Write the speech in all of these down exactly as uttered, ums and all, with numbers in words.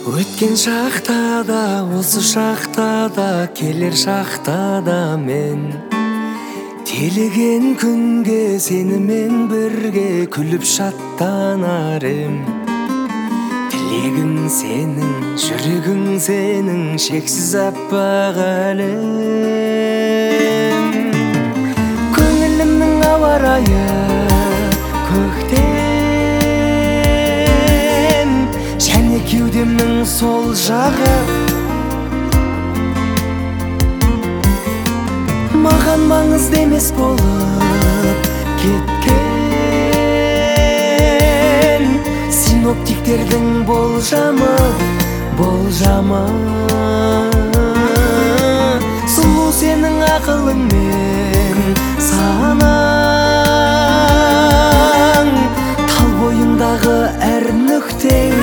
Өткен шақта да, осы шақта да, келер шақта да мен телеген күнге сенімен бірге күліп шаттанар ем. Тілегің сенің, жүрегің сенің, шексіз аппақ әлем. Көңілімнің ауа райы көктем, және кеудемнің сол жағы маған маңызды емес болып кеткен. Синоптиктердің болжамы, болжамы сұлу сенің ақылың мен санаң, тал бойындағы әр нүктең.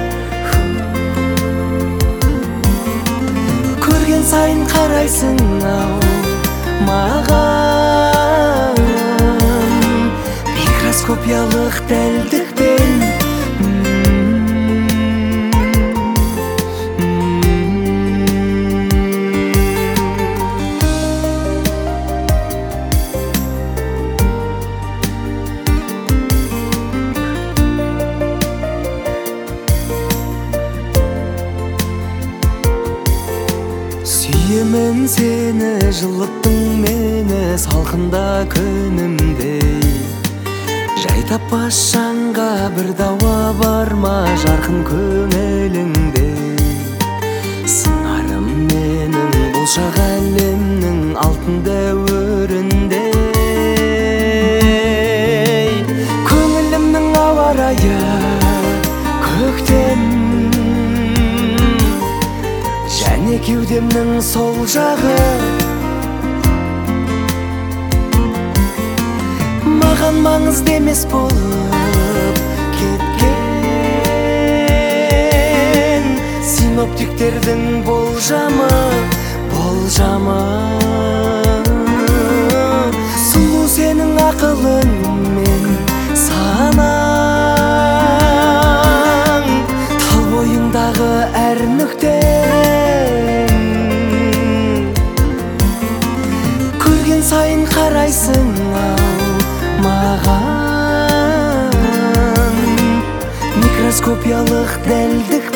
Көрген сайын қарайсың ау маған микроскопиялық дәлдікпен. Сүйемін сені, жылыттың мені салқында күнімдей. Жай таппас жанға бір дауа бар ма жарқын көңіліңде. Сыңарым менің болшақ әлемнің алтын дәуірінде. Көңілімнің ауа райы көктем, және кеудемнің сол жағы маған маңызды емес болып кеткен. Синоптиктердің болжамы, болжамы сұлу сенің ақылың мен санаң, тал бойындағы әр нүктең. Көрген сайын қарайсың ау маған микроскопиялық дәлдік